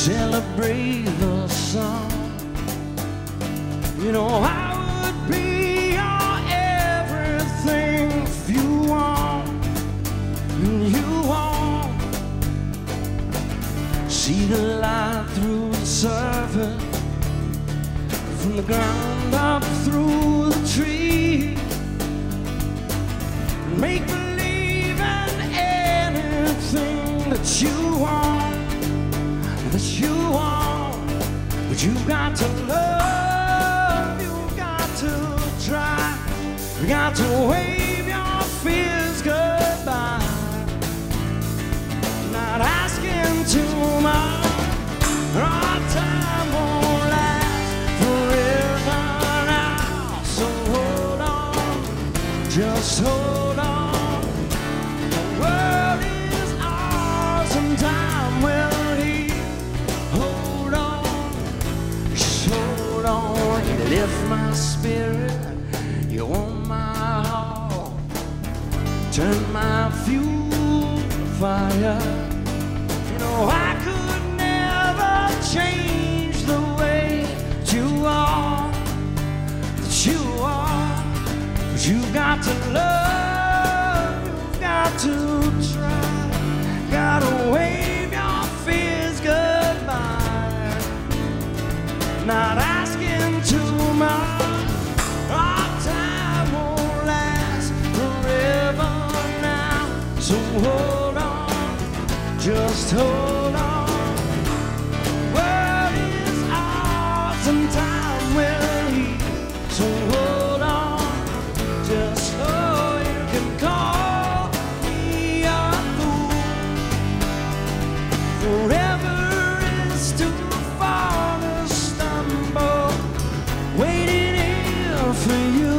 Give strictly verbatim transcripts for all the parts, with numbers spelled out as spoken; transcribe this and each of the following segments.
celebrate the sun. You know I would be your everything if you want, and you want. See the light through the surface, from the ground up through the tree. Make believe in anything that you want, that you want. But you got to love, you got to try, you got to wave your fears goodbye. Not asking too much, our time won't last forever now. So hold on, just hold on. The world is ours and time will heal. Hold on, just hold on. You lift my spirit, you warm my heart, turn my fuel to fire. You know I could never change the way that you are, that you are. But you've got to love, you've got to try, gotta wave your fears goodbye. Not asking too much, our time won't last forever now. So hold on, just hold on. World is ours and time will heal. So hold on, just so you can call me a fool. Forever is too far to stumble, waiting here for you.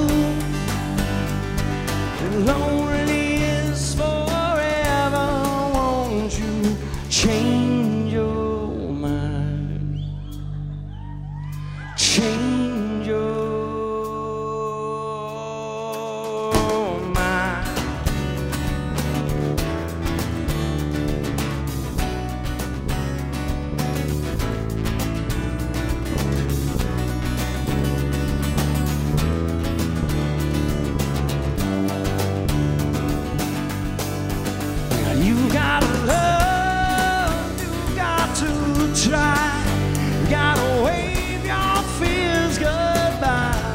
And lonely is forever. Won't you change your mind? Change your mind. You gotta love, you got to try, you gotta wave your fears goodbye.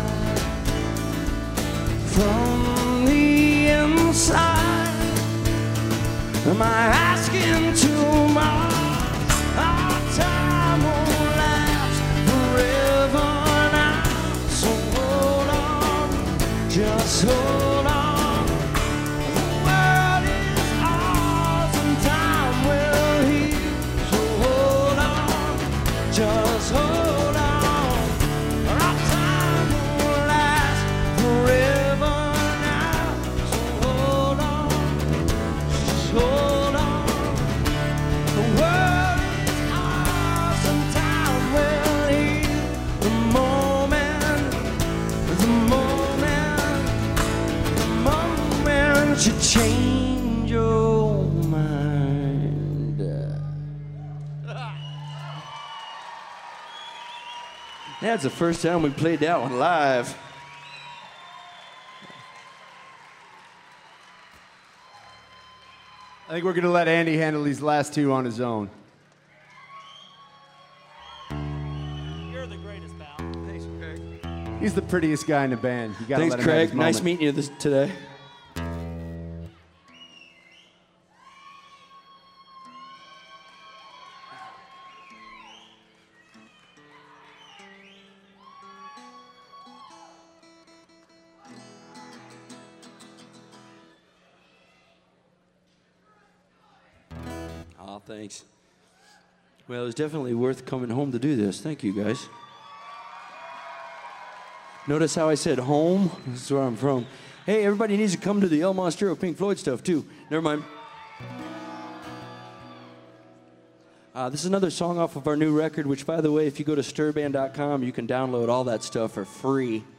From the inside, am I asking too much? Our time won't last forever now. So hold on, just hold on. The world is ours and time will heal. So hold on, just hold on. Our time won't last forever now. So hold on, just hold on. The world is ours and time will heal. The moment, the moment, the moment you change your mind. That's the first time we played that one live. I think we're going to let Andy handle these last two on his own. You're the greatest, pal. Thanks, Craig. He's the prettiest guy in the band. You gotta Thanks, let him have Craig. his Nice moment. meeting you this, today. Oh, thanks. Well, it's definitely worth coming home to do this. Thank you, guys. Notice how I said home? This is where I'm from. Hey, everybody needs to come to the El Monstero Pink Floyd stuff, too. Never mind. Uh, this is another song off of our new record, which, by the way, if you go to stir band dot com, you can download all that stuff for free.